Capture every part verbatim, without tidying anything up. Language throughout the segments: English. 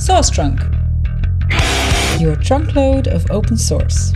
Source Trunk, your trunkload of open source.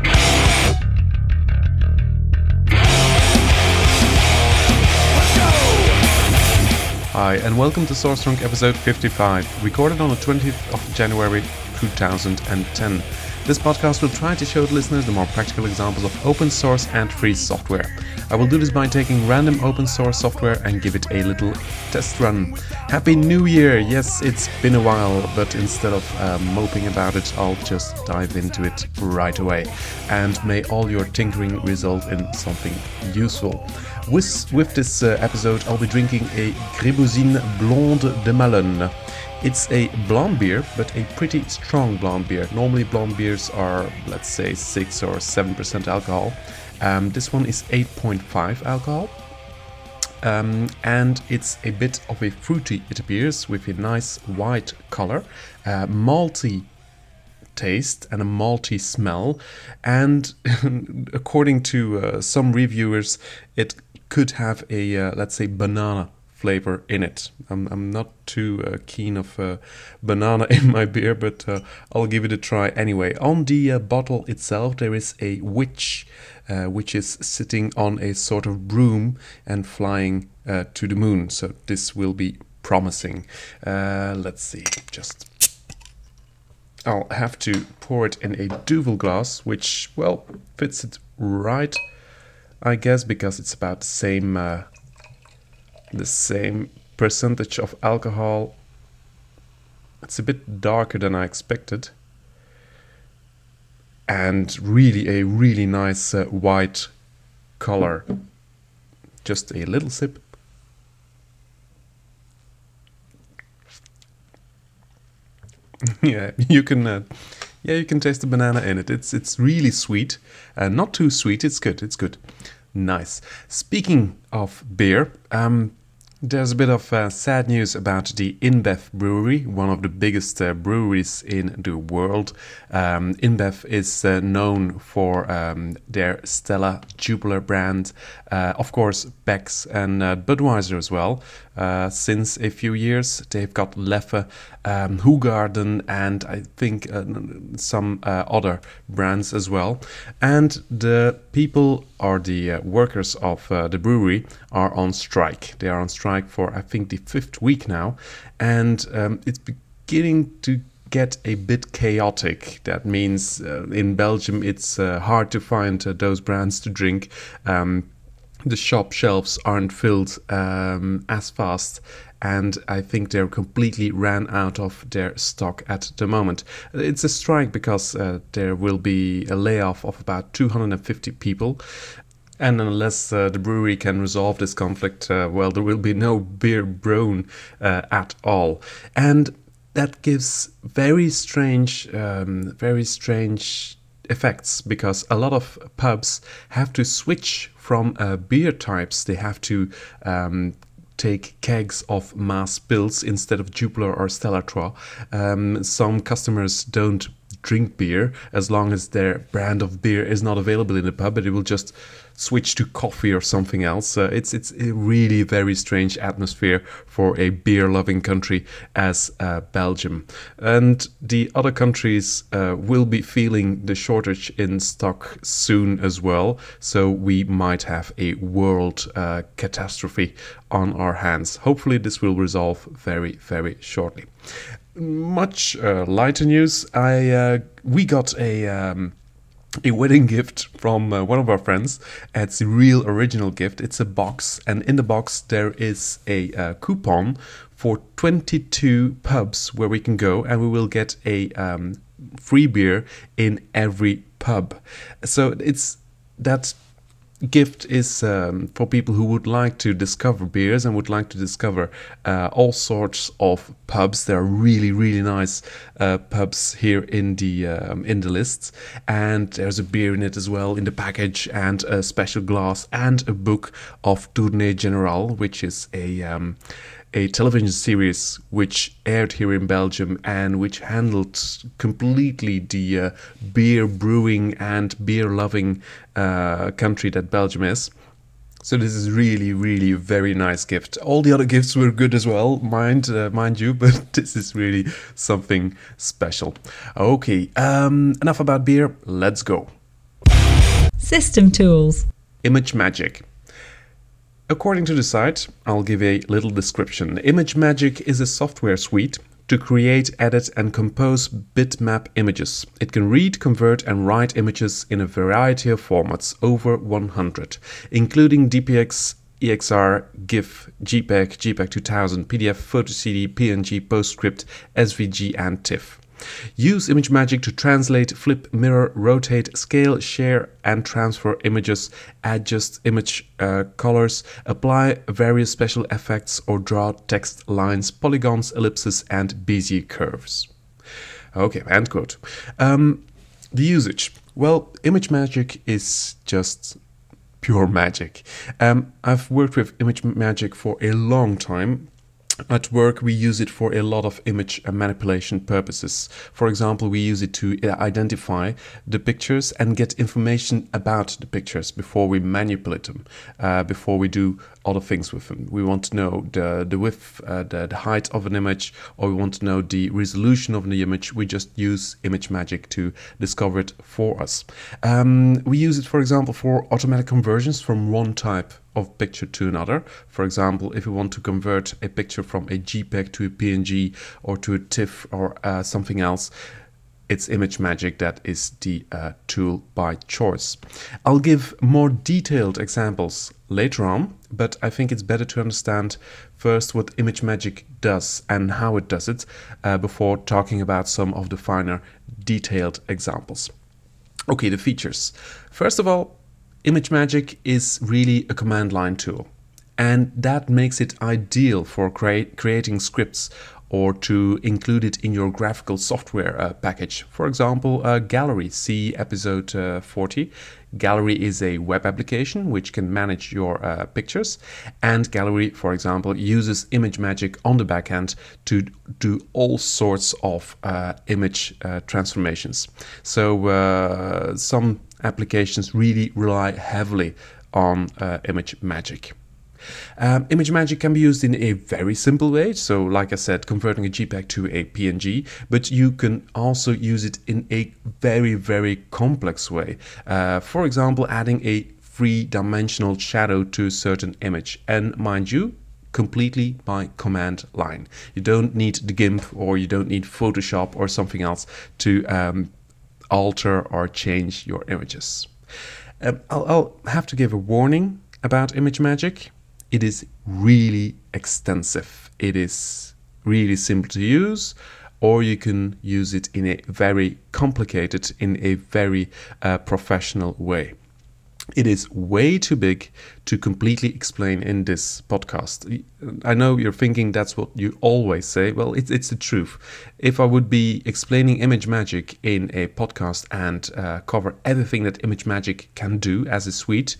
Hi, and welcome to Source Trunk episode fifty-five, recorded on the twentieth of January two thousand ten. This podcast will try to show the listeners the more practical examples of open source and free software. I will do this by taking random open source software and give it a little test run. Happy New Year! Yes, it's been a while, but instead of uh, moping about it, I'll just dive into it right away. And may all your tinkering result in something useful. With, with this uh, episode, I'll be drinking a Grébouxine Blonde de Malone. It's a blonde beer, but a pretty strong blonde beer. Normally blonde beers are, let's say, six or seven percent alcohol. Um, this one is eight point five alcohol. Um, and it's a bit of a fruity, it appears, with a nice white color, uh, malty taste and a malty smell. And according to uh, some reviewers, it could have a, uh, let's say, banana flavor in it. I'm, I'm not too uh, keen of uh, banana in my beer, but uh, I'll give it a try anyway. On the uh, bottle itself, there is a witch, uh, which is sitting on a sort of broom and flying uh, to the moon. So this will be promising. Uh, let's see, just... I'll have to pour it in a Duvel glass, which, well, fits it right, I guess, because it's about the same... Uh, the same percentage of alcohol. It's a bit darker than I expected, and really a really nice uh, white color. Just a little sip. Yeah, you can uh, yeah you can taste the banana in it. It's it's really sweet, uh, not too sweet. It's good. It's good. Nice. Speaking of beer, um, there's a bit of uh, sad news about the InBev brewery, one of the biggest uh, breweries in the world. Um, InBev is uh, known for um, their Stella Jupiler brand, uh, of course Beck's and uh, Budweiser as well. Uh, since a few years, they've got Leffe, um, Hoegaarden, and I think uh, some uh, other brands as well. And the people or the uh, workers of uh, the brewery are on strike. They are on strike for, I think, the fifth week now. And um, it's beginning to get a bit chaotic. That means uh, in Belgium, it's uh, hard to find uh, those brands to drink. Um, The shop shelves aren't filled um, as fast, and I think they're completely ran out of their stock at the moment. It's a strike because uh, there will be a layoff of about two hundred fifty people, and unless uh, the brewery can resolve this conflict, uh, well, there will be no beer brewn uh, at all. And that gives very strange, um, very strange effects, because a lot of pubs have to switch from uh, beer types. They have to um, take kegs of Maas Pils instead of Jupiler or Stella Artois. Um, some customers don't drink beer as long as their brand of beer is not available in the pub, but they will just switch to coffee or something else. Uh, it's it's a really very strange atmosphere for a beer-loving country as uh, Belgium. And the other countries uh, will be feeling the shortage in stock soon as well, so we might have a world uh, catastrophe on our hands. Hopefully this will resolve very, very shortly. Much uh, lighter news. I uh, we got a um, a wedding gift from uh, one of our friends. It's a real original gift. It's a box, and in the box there is a uh, coupon for twenty-two pubs where we can go, and we will get a um, free beer in every pub. So it's that gift is um, for people who would like to discover beers and would like to discover uh, all sorts of pubs. There are really, really nice uh, pubs here in the um, in the lists, and there's a beer in it as well in the package, and a special glass, and a book of Tournée Générale, which is a um, a television series which aired here in Belgium and which handled completely the uh, beer brewing and beer loving uh, country that Belgium is. So this is really, really a very nice gift. All the other gifts were good as well, mind, uh, mind you, but this is really something special. Okay, um, enough about beer. Let's go. System tools. ImageMagick. According to the site, I'll give a little description. ImageMagick is a software suite to create, edit, and compose bitmap images. It can read, convert, and write images in a variety of formats, over one hundred, including D P X, E X R, GIF, JPEG, JPEG two thousand, P D F, PhotoCD, P N G, PostScript, S V G, and TIFF. Use ImageMagick to translate, flip, mirror, rotate, scale, share, and transfer images, adjust image uh, colors, apply various special effects, or draw text lines, polygons, ellipses, and Bezier curves. Okay, end quote. Um, the usage. Well, ImageMagick is just pure magic. Um, I've worked with ImageMagick for a long time. At work, we use it for a lot of image manipulation purposes. For example, we use it to identify the pictures and get information about the pictures before we manipulate them, uh, before we do other things with them. We want to know the, the width, uh, the, the height of an image, or we want to know the resolution of the image. We just use ImageMagick to discover it for us. Um, we use it, for example, for automatic conversions from one type of picture to another. For example, if we want to convert a picture from a JPEG to a P N G or to a TIFF or uh, something else, it's ImageMagick that is the uh, tool by choice. I'll give more detailed examples later on, but I think it's better to understand first what ImageMagick does and how it does it uh, before talking about some of the finer detailed examples. Okay, the features. First of all, ImageMagick is really a command line tool, and that makes it ideal for create, creating scripts or to include it in your graphical software uh, package. For example, uh, Gallery, see episode uh, forty. Gallery is a web application which can manage your uh, pictures, and Gallery, for example, uses ImageMagick on the backend to do all sorts of uh, image uh, transformations. So uh, some applications really rely heavily on uh, ImageMagick. Um, ImageMagick can be used in a very simple way, so like I said, converting a JPEG to a P N G, but you can also use it in a very, very complex way. Uh, for example, adding a three-dimensional shadow to a certain image, and mind you, completely by command line. You don't need the GIMP or you don't need Photoshop or something else to um, alter or change your images. Um, I'll, I'll have to give a warning about ImageMagick. It is really extensive. It is really simple to use, or you can use it in a very complicated, in a very uh, professional way. It is way too big to completely explain in this podcast. I know you're thinking that's what you always say. Well, it's, it's the truth. If I would be explaining ImageMagick in a podcast and uh, cover everything that ImageMagick can do as a suite,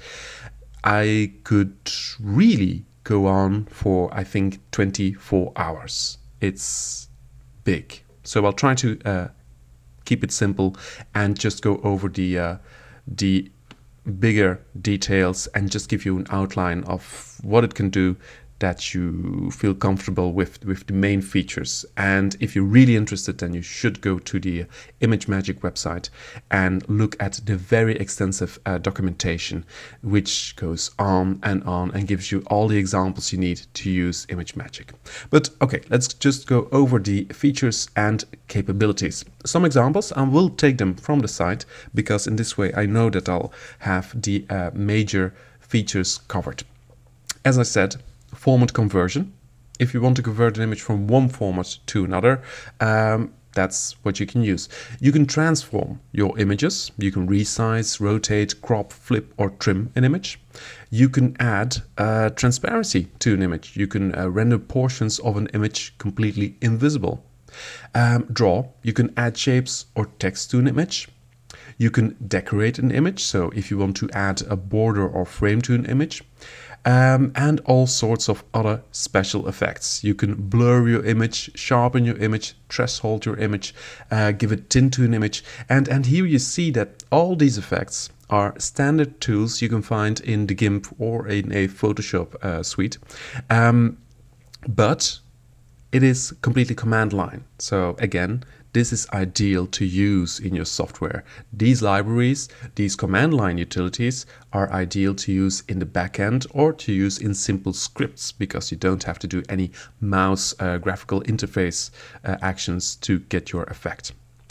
I could really go on for, I think, twenty-four hours. It's big. So I'll try to uh, keep it simple and just go over the uh, the bigger details and just give you an outline of what it can do, that you feel comfortable with with the main features. And if you're really interested, then you should go to the ImageMagick website and look at the very extensive uh, documentation, which goes on and on and gives you all the examples you need to use ImageMagick. But okay, let's just go over the features and capabilities. Some examples, I will take them from the site, because in this way I know that I'll have the uh, major features covered. As I said, format conversion. If you want to convert an image from one format to another, um, that's what you can use. You can transform your images. You can resize, rotate, crop, flip, or trim an image. You can add uh, transparency to an image. You can uh, render portions of an image completely invisible. Um, draw. You can add shapes or text to an image. You can decorate an image. So if you want to add a border or frame to an image. Um, and all sorts of other special effects. You can blur your image, sharpen your image, threshold your image, uh, give a tint to an image. And, and here you see that all these effects are standard tools you can find in the GIMP or in a Photoshop uh, suite. Um, but it is completely command line. So again, this is ideal to use in your software. These libraries, these command line utilities are ideal to use in the backend or to use in simple scripts because you don't have to do any mouse uh, graphical interface uh, actions to get your effect.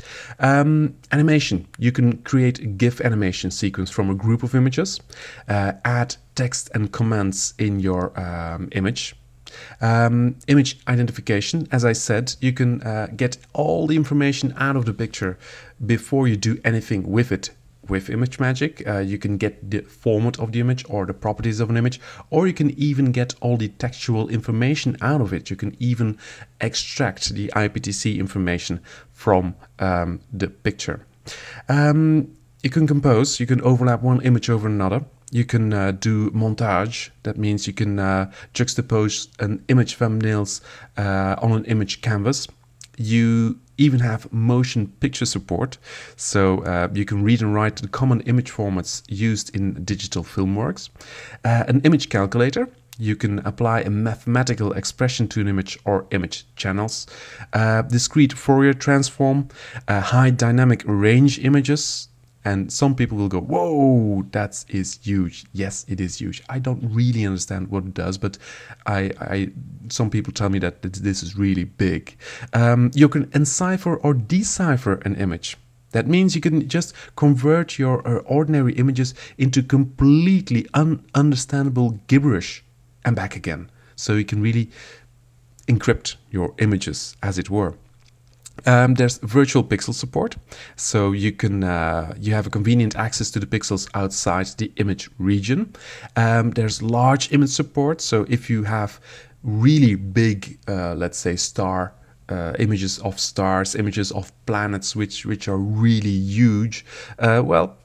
Um, animation. You can create a GIF animation sequence from a group of images, uh, add text and comments in your um, image. Um, image identification, as I said, you can uh, get all the information out of the picture before you do anything with it. With ImageMagick, uh, you can get the format of the image or the properties of an image, or you can even get all the textual information out of it. You can even extract the I P T C information from um, the picture. Um, you can compose, you can overlap one image over another. You can uh, do montage. That means you can uh, juxtapose an image thumbnails uh, on an image canvas. You even have motion picture support, so uh, you can read and write the common image formats used in digital film works. Uh, an image calculator. You can apply a mathematical expression to an image or image channels. Uh, discrete Fourier transform. Uh, high dynamic range images. And some people will go, whoa, that is huge. Yes, it is huge. I don't really understand what it does, but I, I some people tell me that this is really big. Um, you can encipher or decipher an image. That means you can just convert your uh, ordinary images into completely ununderstandable gibberish and back again. So you can really encrypt your images, as it were. Um, there's virtual pixel support, so you can uh, you have a convenient access to the pixels outside the image region. Um, there's large image support, so if you have really big, uh, let's say, star uh, images of stars, images of planets, which which are really huge, uh, well,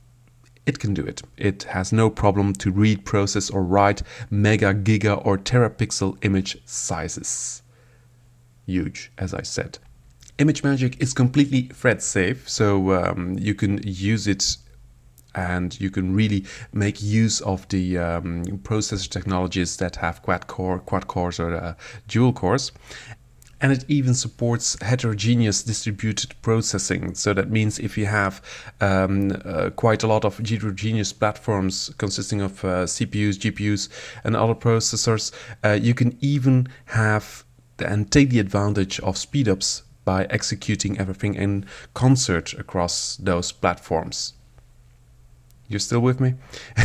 it can do it. It has no problem to read, process, or write mega, giga, or terapixel image sizes. Huge, as I said. ImageMagick is completely thread safe, so um, you can use it and you can really make use of the um, processor technologies that have quad core, quad cores or uh, dual cores. And it even supports heterogeneous distributed processing. So that means if you have um, uh, quite a lot of heterogeneous platforms consisting of uh, C P Us, G P Us, and other processors, uh, you can even have and take the advantage of speedups by executing everything in concert across those platforms. You're still with me?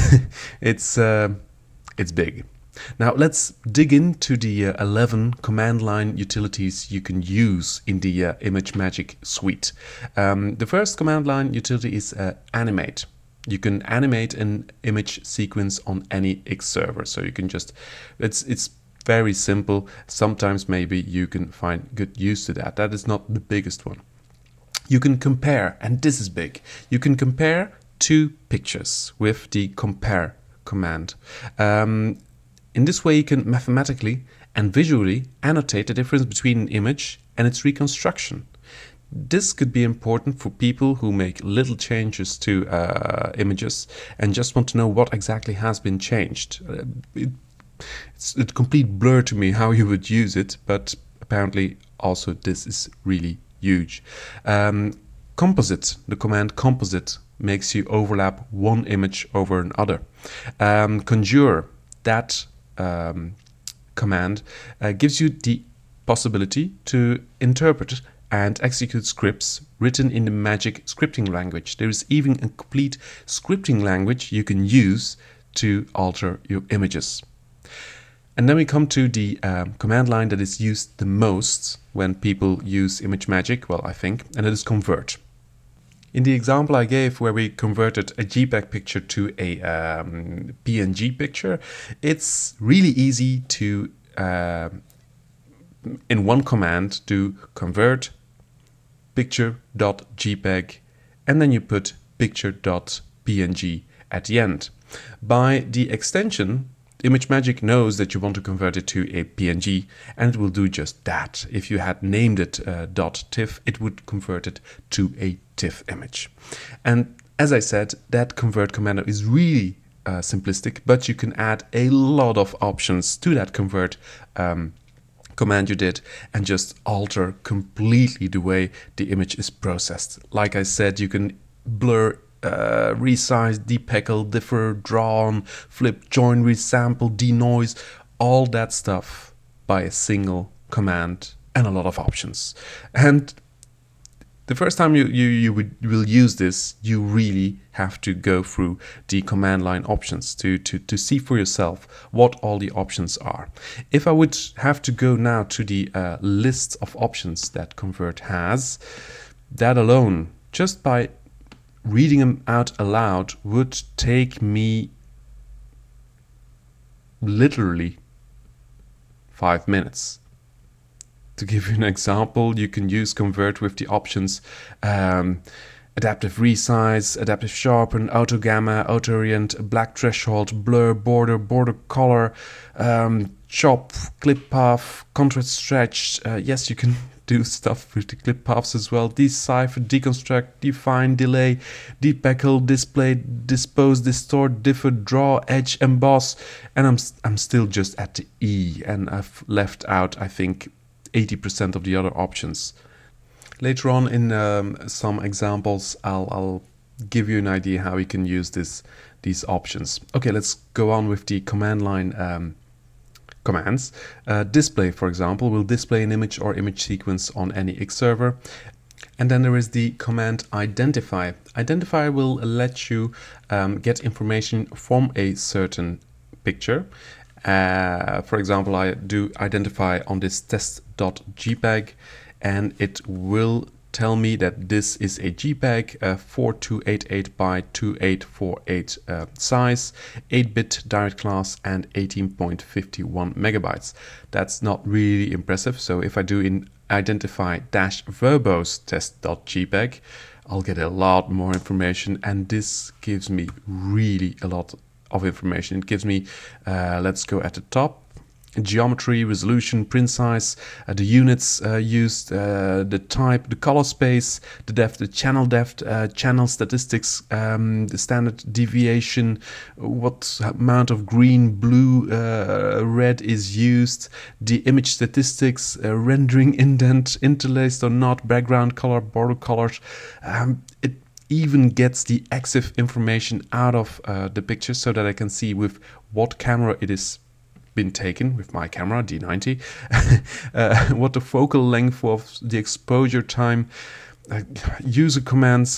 it's uh, it's big. Now let's dig into the uh, eleven command line utilities you can use in the uh, ImageMagick suite. Um, the first command line utility is uh, animate. You can animate an image sequence on any X server, so you can just it's it's very simple. Sometimes maybe you can find good use to that. That is not the biggest one. You can compare, and this is big. You can compare two pictures with the compare command. Um, in this way, you can mathematically and visually annotate the difference between an image and its reconstruction. This could be important for people who make little changes to uh, images and just want to know what exactly has been changed. Uh, it, It's a complete blur to me how you would use it, but apparently also this is really huge. Um, composite, the command composite, makes you overlap one image over another. Um, conjure, that um, command uh, gives you the possibility to interpret and execute scripts written in the Magick scripting language. There is even a complete scripting language you can use to alter your images. And then we come to the um, command line that is used the most when people use ImageMagick, well, I think, and it is convert. In the example I gave where we converted a JPEG picture to a um, P N G picture, it's really easy to, uh, in one command, do convert picture.jpeg and then you put picture.png at the end. By the extension, ImageMagick knows that you want to convert it to a P N G, and it will do just that. If you had named it uh, .tiff, it would convert it to a TIFF image. And As I said, that convert commando is really uh, simplistic, but you can add a lot of options to that convert um, command you did and just alter completely the way the image is processed. Like I said, you can blur, uh, resize, depeckle, differ, draw on, flip, join, resample, denoise, all that stuff by a single command and a lot of options. And the first time you, you, you would, will use this, you really have to go through the command line options to, to, to see for yourself what all the options are. If I would have to go now to the uh, list of options that Convert has, that alone, just by reading them out aloud, would take me literally five minutes. To give you an example, you can use Convert with the options um, adaptive resize, adaptive sharpen, auto gamma, auto orient, black threshold, blur, border, border color, um, chop, clip path, contrast stretch. Uh, yes, you can do stuff with the clip paths as well. Decipher, deconstruct, define, delay, depeckle, display, dispose, distort, differ, draw, edge, emboss. And I'm I'm still just at the E, and I've left out, I think, eighty percent of the other options. Later on in um, some examples, I'll, I'll give you an idea how you can use this these options. Okay, let's go on with the command line um, commands. Uh, display, for example, will display an image or image sequence on any X server. And then there is the command identify. Identify will let you um, get information from a certain picture. Uh, for example, I do identify on this test.jpg, and it will tell me that this is a JPEG, uh, forty-two eighty-eight by twenty-eight forty-eight uh, size, eight bit direct class, and eighteen point five one megabytes. That's not really impressive. So if I do in identify dash verbose test.jpg, I'll get a lot more information, and this gives me really a lot of information. It gives me, uh, let's go at the top, geometry, resolution, print size, uh, the units uh, used, uh, the type, the color space, the depth, the channel depth, uh, channel statistics, um, the standard deviation, what amount of green, blue, uh, red is used, the image statistics, uh, rendering indent, interlaced or not, background color, border colors. Um, it even gets the E X I F information out of uh, the picture so that I can see with what camera it is been taken, with my camera D ninety, uh, what the focal length of the exposure time, uh, user commands,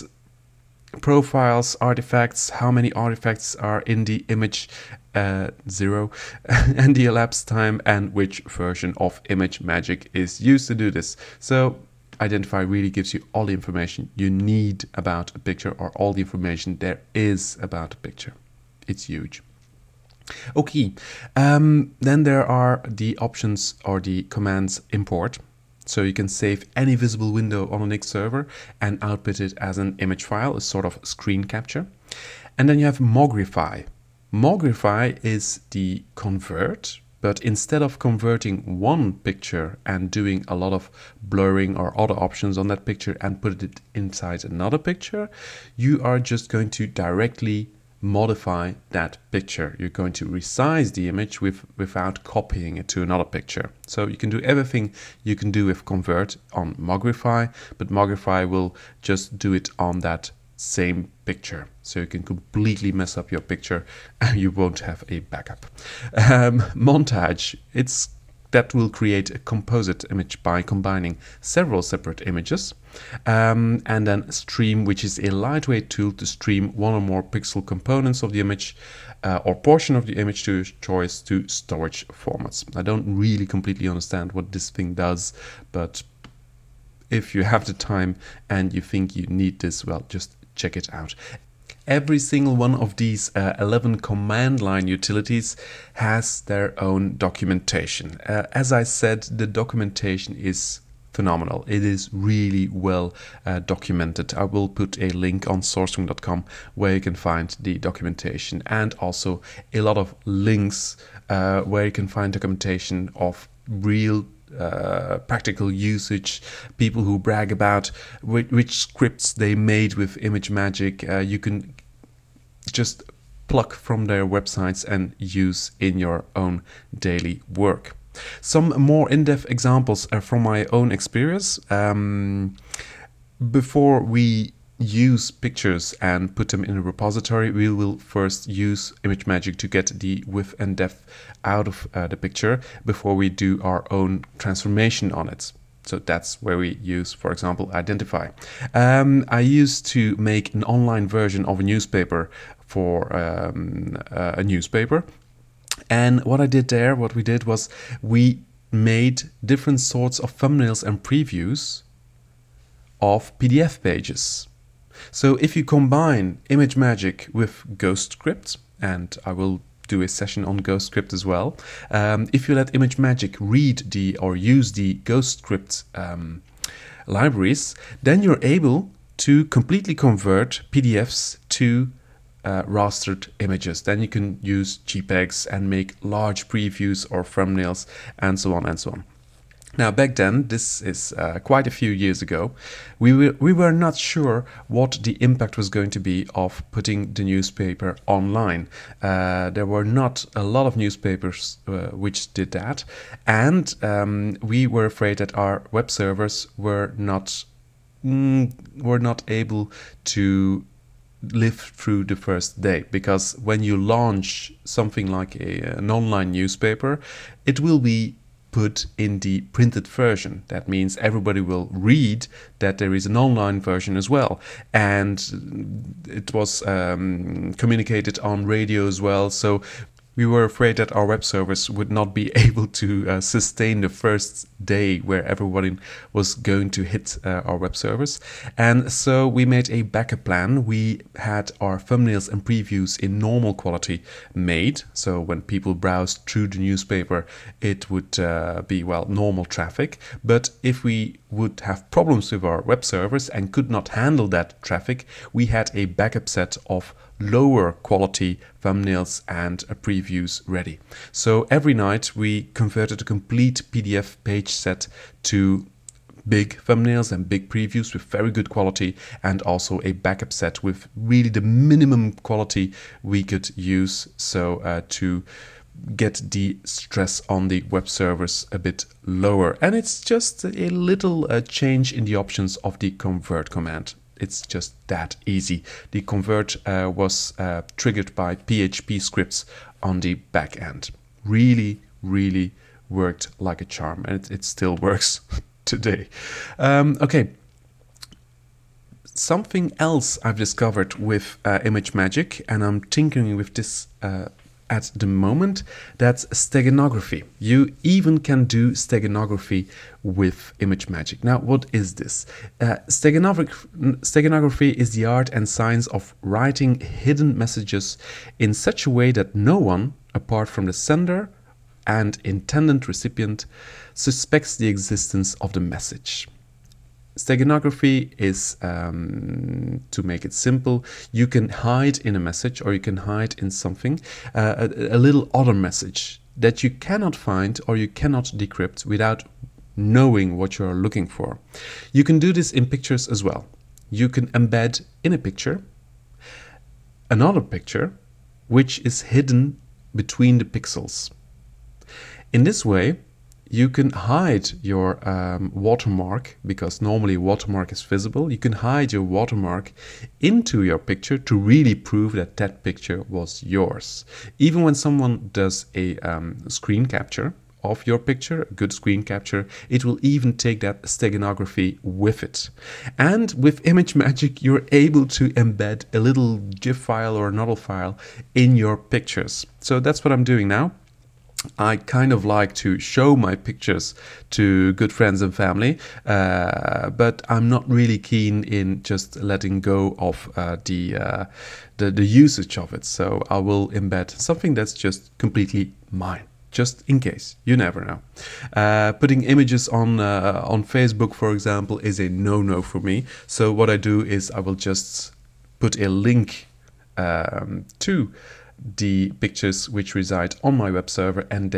profiles, artifacts, how many artifacts are in the image, uh, zero, and the elapsed time, and which version of ImageMagick is used to do this. So Identify really gives you all the information you need about a picture, or all the information there is about a picture. It's huge. Okay, um, then there are the options or the commands import. So you can save any visible window on an X server and output it as an image file, a sort of screen capture. And then you have Mogrify. Mogrify is the convert, but instead of converting one picture and doing a lot of blurring or other options on that picture and put it inside another picture, you are just going to directly modify that picture. You're going to resize the image with, without copying it to another picture. So you can do everything you can do with Convert on Mogrify, but Mogrify will just do it on that same picture. So you can completely mess up your picture and you won't have a backup. Um, montage, it's that will create a composite image by combining several separate images. Um, and then Stream, which is a lightweight tool to stream one or more pixel components of the image uh, or portion of the image to choice to storage formats. I don't really completely understand what this thing does, but if you have the time and you think you need this, well, just check it out. Every single one of these uh, eleven command line utilities has their own documentation. Uh, as I said, the documentation is phenomenal. It is really well uh, documented. I will put a link on sourcewing dot com where you can find the documentation, and also a lot of links uh, where you can find documentation of real uh, practical usage, people who brag about which, which scripts they made with ImageMagick, uh, you can just pluck from their websites and use in your own daily work. Some more in-depth examples are from my own experience. Um, before we use pictures and put them in a repository, we will first use ImageMagick to get the width and depth out of uh, the picture before we do our own transformation on it. So that's where we use, for example, Identify. Um, I used to make an online version of a newspaper for um, uh, a newspaper. And what I did there, what we did was we made different sorts of thumbnails and previews of P D F pages. So if you combine ImageMagick with Ghostscript, and I will do a session on Ghostscript as well, um, if you let ImageMagick read the or use the Ghostscript um, libraries, then you're able to completely convert P D Fs to uh, rastered images. Then you can use JPEGs and make large previews or thumbnails and so on and so on. Now, back then, this is uh, quite a few years ago, we were, we were not sure what the impact was going to be of putting the newspaper online. Uh, there were not a lot of newspapers uh, which did that, and um, we were afraid that our web servers were not mm, were not able to live through the first day, because when you launch something like a, an online newspaper, it will be put in the printed version. That means everybody will read that there is an online version as well. And it was um, communicated on radio as well. So we were afraid that our web servers would not be able to uh, sustain the first day where everybody was going to hit uh, our web servers. And so we made a backup plan. We had our thumbnails and previews in normal quality made. So when people browsed through the newspaper, it would uh, be, well, normal traffic. But if we would have problems with our web servers and could not handle that traffic, we had a backup set of lower quality thumbnails and uh, previews ready. So every night we converted a complete P D F page set to big thumbnails and big previews with very good quality, and also a backup set with really the minimum quality we could use, so uh, to get the stress on the web servers a bit lower. And it's just a little uh, change in the options of the convert command. It's just that easy. The convert uh, was uh, triggered by P H P scripts on the back end. Really, really worked like a charm, and it, it still works today. Um, okay. Something else I've discovered with uh, ImageMagick, and I'm tinkering with this uh, at the moment, that's steganography. You even can do steganography with ImageMagick. Now, what is this? Uh, steganography, steganography is the art and science of writing hidden messages in such a way that no one, apart from the sender and intended recipient, suspects the existence of the message. Steganography is, um, to make it simple, you can hide in a message, or you can hide in something, uh, a, a little other message that you cannot find or you cannot decrypt without knowing what you're looking for. You can do this in pictures as well. You can embed in a picture another picture which is hidden between the pixels. In this way, you can hide your um, watermark, because normally watermark is visible. You can hide your watermark into your picture to really prove that that picture was yours. Even when someone does a um, screen capture of your picture, a good screen capture, it will even take that steganography with it. And with ImageMagick, you're able to embed a little GIF file or another file in your pictures. So that's what I'm doing now. I kind of like to show my pictures to good friends and family, uh, but I'm not really keen in just letting go of uh, the, uh, the the usage of it. So I will embed something that's just completely mine, just in case. You never know. Uh, putting images on uh, on Facebook, for example, is a no-no for me. So what I do is I will just put a link um, to the pictures which reside on my web server, and there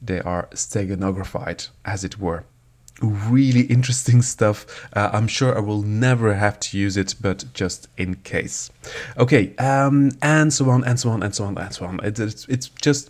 they are steganographied, as it were. Really interesting stuff. Uh, I'm sure I will never have to use it, but just in case. Okay, um, and so on, and so on, and so on, and so on. It, it's, it's just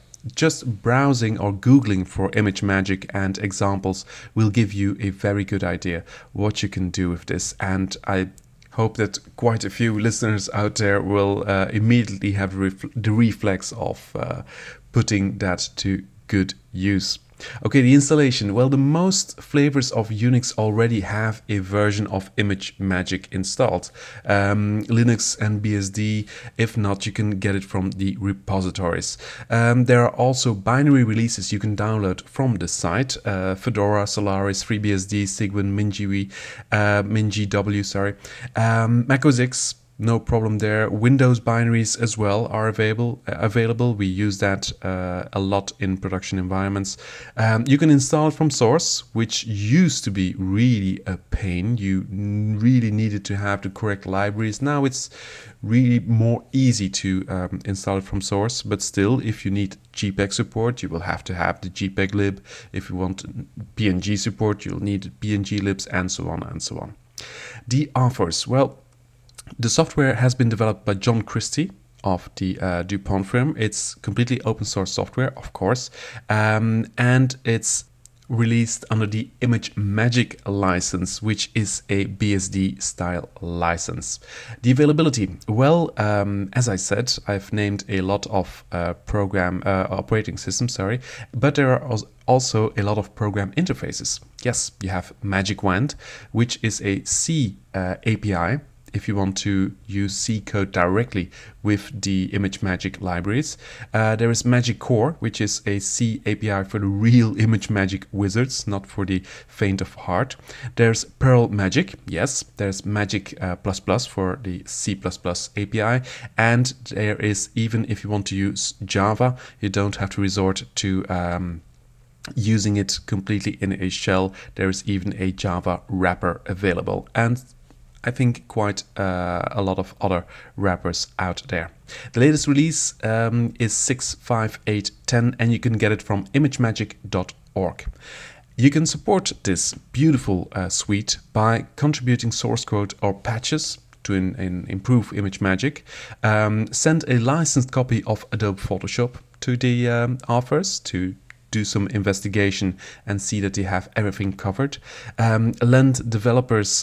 just browsing or Googling for ImageMagick and examples will give you a very good idea what you can do with this. And I hope that quite a few listeners out there will uh, immediately have ref- the reflex of uh, putting that to good use. Okay, the installation. Well, the most flavors of Unix already have a version of ImageMagick installed. Um, Linux and B S D, if not, you can get it from the repositories. Um, there are also binary releases you can download from the site. Uh, Fedora, Solaris, FreeBSD, Cygwin, MinGW, uh, MinGW, sorry. Um, Mac O S X, no problem there. Windows binaries as well are available. Uh, available. We use that uh, a lot in production environments. Um, you can install it from source, which used to be really a pain. You really needed to have the correct libraries. Now it's really more easy to um, install it from source, but still, if you need JPEG support, you will have to have the JPEG lib. If you want P N G support, you'll need P N G libs, and so on and so on. The offers. Well, the software has been developed by John Christie of the uh, DuPont firm. It's completely open source software, of course, um, and it's released under the ImageMagick license, which is a B S D style license. The availability, well, um, as I said, I've named a lot of uh, program uh, operating systems, sorry, but there are also a lot of program interfaces. Yes, you have MagicWand, which is a C uh, A P I. If you want to use C code directly with the ImageMagick libraries. Uh, there is Magic Core, which is a C A P I for the real ImageMagick wizards, not for the faint of heart. There's Perl Magic, yes. There's Magic uh, plus plus for the C plus plus A P I. And there is, even if you want to use Java, you don't have to resort to um, using it completely in a shell. There is even a Java wrapper available. And I think quite uh, a lot of other wrappers out there. The latest release um, is six point five eight ten, and you can get it from imagemagick dot org. You can support this beautiful uh, suite by contributing source code or patches to in, in improve ImageMagick. Um, send a licensed copy of Adobe Photoshop to the um, authors to do some investigation and see that they have everything covered. Um, lend developers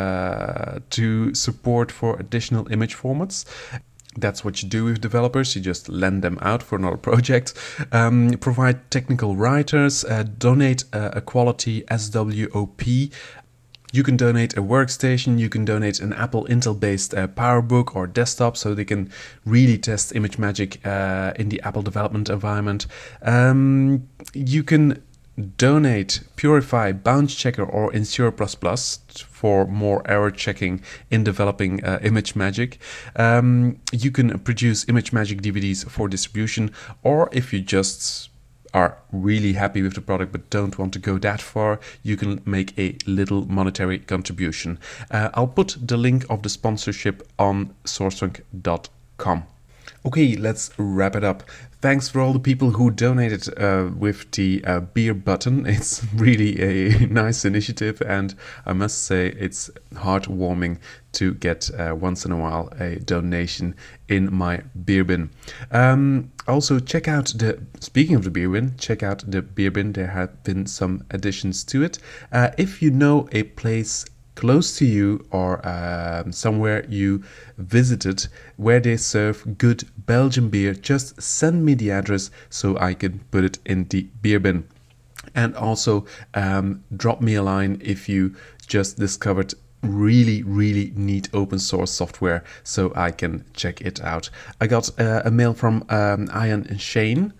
uh, to support for additional image formats. That's what you do with developers. You just lend them out for another project. Um, provide technical writers. Uh, donate uh, a quality S W O P. You can donate a workstation, you can donate an Apple Intel-based uh, PowerBook or desktop so they can really test ImageMagick uh, in the Apple development environment. Um, you can donate Purify, Bounce Checker or Ensure plus plus for more error checking in developing uh, ImageMagick. Um, you can produce ImageMagick D V Ds for distribution, or if you just are really happy with the product but don't want to go that far, you can make a little monetary contribution. Uh, I'll put the link of the sponsorship on sourcetrunk dot com. Okay, let's wrap it up. Thanks for all the people who donated uh, with the uh, beer button. It's really a nice initiative, and I must say it's heartwarming to get uh, once in a while a donation in my beer bin. Um, also, check out the, speaking of the beer bin, check out the beer bin. There have been some additions to it. Uh, if you know a place close to you or um, somewhere you visited where they serve good Belgian beer, just send me the address so I can put it in the beer bin. And also um, drop me a line if you just discovered really, really neat open source software so I can check it out. I got uh, a mail from um, Ian Shane.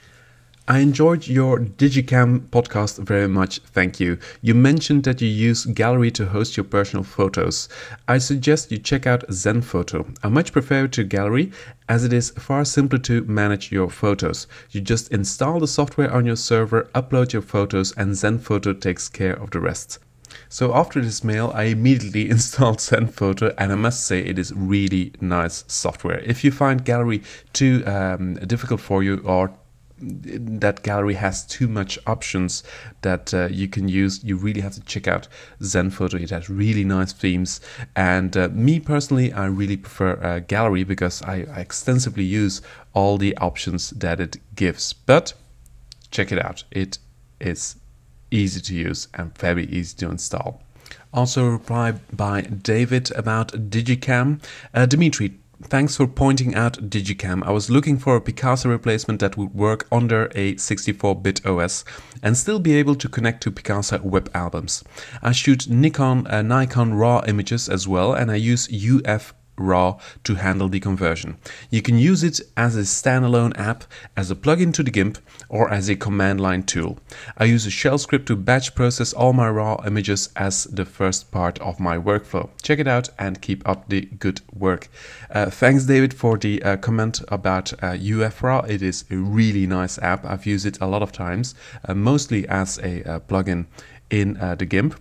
I enjoyed your Digicam podcast very much, thank you. You mentioned that you use Gallery to host your personal photos. I suggest you check out ZenPhoto. I much prefer to Gallery as it is far simpler to manage your photos. You just install the software on your server, upload your photos, and ZenPhoto takes care of the rest. So after this mail, I immediately installed ZenPhoto, and I must say it is really nice software. If you find Gallery too um, difficult for you or that gallery has too much options that uh, you can use. You really have to check out Zenphoto. It has really nice themes, and uh, me personally, I really prefer uh, gallery because I, I extensively use all the options that it gives. But check it out, it is easy to use and very easy to install. Also a reply by David about Digicam. Uh, Dimitri, thanks for pointing out Digicam. I was looking for a Picasa replacement that would work under a sixty-four bit O S and still be able to connect to Picasa web albums. I shoot Nikon, uh, Nikon RAW images as well, and I use U F RAW to handle the conversion. You can use it as a standalone app, as a plugin to the GIMP, or as a command line tool. I use a shell script to batch process all my RAW images as the first part of my workflow. Check it out and keep up the good work. Uh, thanks, David, for the uh, comment about uh, U F RAW. It is a really nice app. I've used it a lot of times, uh, mostly as a uh, plugin in uh, the GIMP,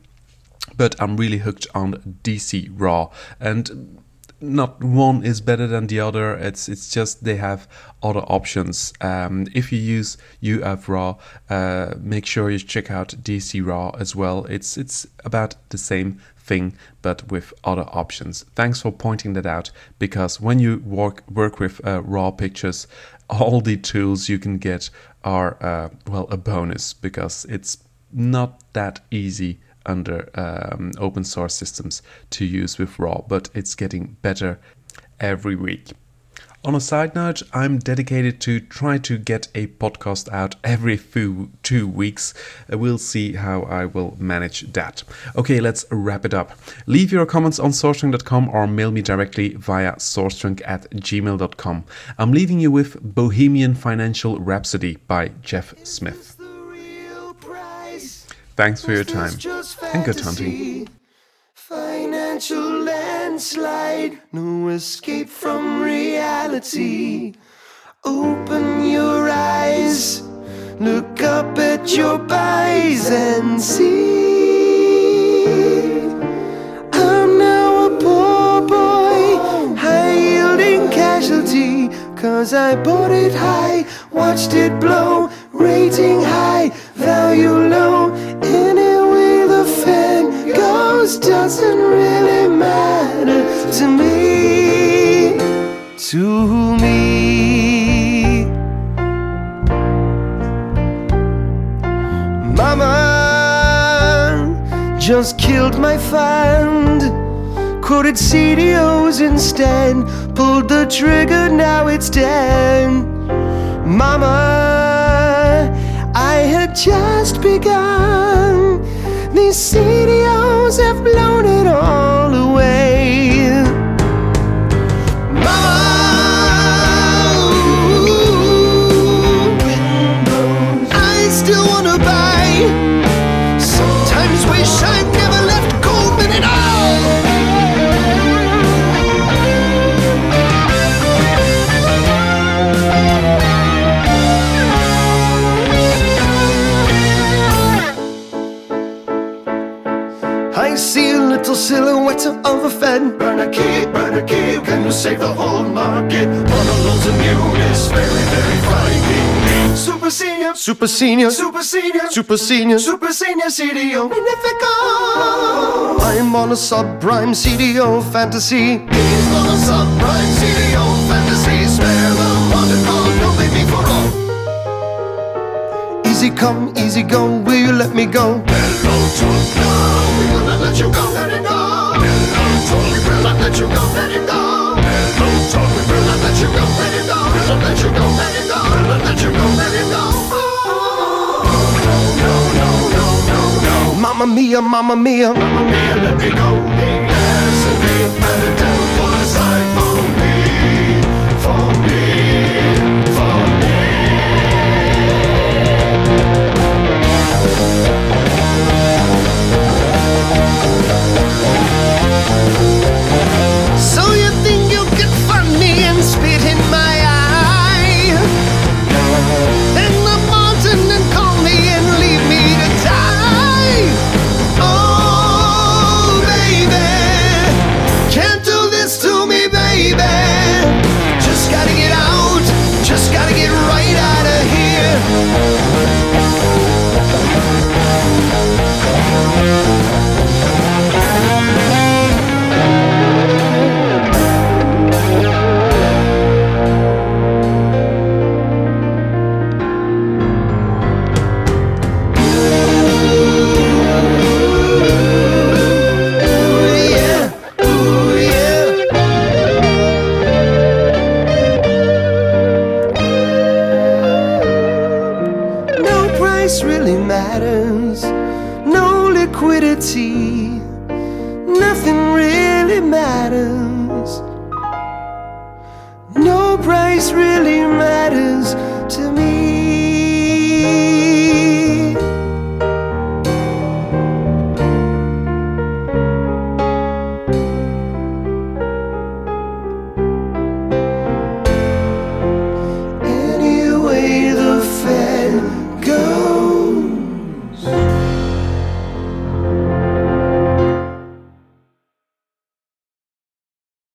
but I'm really hooked on D C RAW, and not one is better than the other. It's it's just they have other options. Um, if you use U F RAW, uh, make sure you check out D C RAW as well. It's it's about the same thing but with other options. Thanks for pointing that out, because when you work work with uh, RAW pictures, all the tools you can get are uh, well a bonus, because it's not that easy under um, open source systems to use with RAW, but it's getting better every week. On a side note, I'm dedicated to try to get a podcast out every few two weeks. Uh, we'll see how I will manage that. Okay, let's wrap it up. Leave your comments on sourcetrunk dot com or mail me directly via sourcetrunk at gmail dot com. I'm leaving you with Bohemian Financial Rhapsody by Jeff Smith. Thanks for your time and good hunting. Financial landslide, no escape from reality. Open your eyes, look up at your buys and see. I'm now a poor boy, high-yielding casualty, 'cause I bought it high, watched it blow, rating high, value low. Anyway the fan goes doesn't really matter to me, to me. Mama just killed my fund, quoted C D Os instead, pulled the trigger, now it's dead. Mama, I had just begun, these C D Os have blown it all away. Mama, I still wanna buy, sometimes wish I'd never left Goldman at all. I see a little silhouette of a Fed. Burn a key, burn a key, can you save the whole market? Monologues immune is very, very frightening. Super senior, super senior, super senior, super senior, super senior C D O. Magnifico! I'm on a subprime C D O fantasy. He's on a subprime C D O fantasy. Spare the wanted call, no baby for all. Easy come, easy go, will you let me go? Hello to now, we will not let you go, let it go. Hello to we will not let you go, let it go. Hello to we will not let you go, let it go. We'll not let you go, let it go. We'll not let you go, let it go. Oh, no, no, no, no, no, no. Mamma mia, mamma mia, mamma mia, let me go. Yes, and be better than for the side for me, for me, for me. So you think you can fund me and spit in my eye, and the mountain and call me and leave me to die? Oh baby, liquidity, nothing really matters. No price really matters.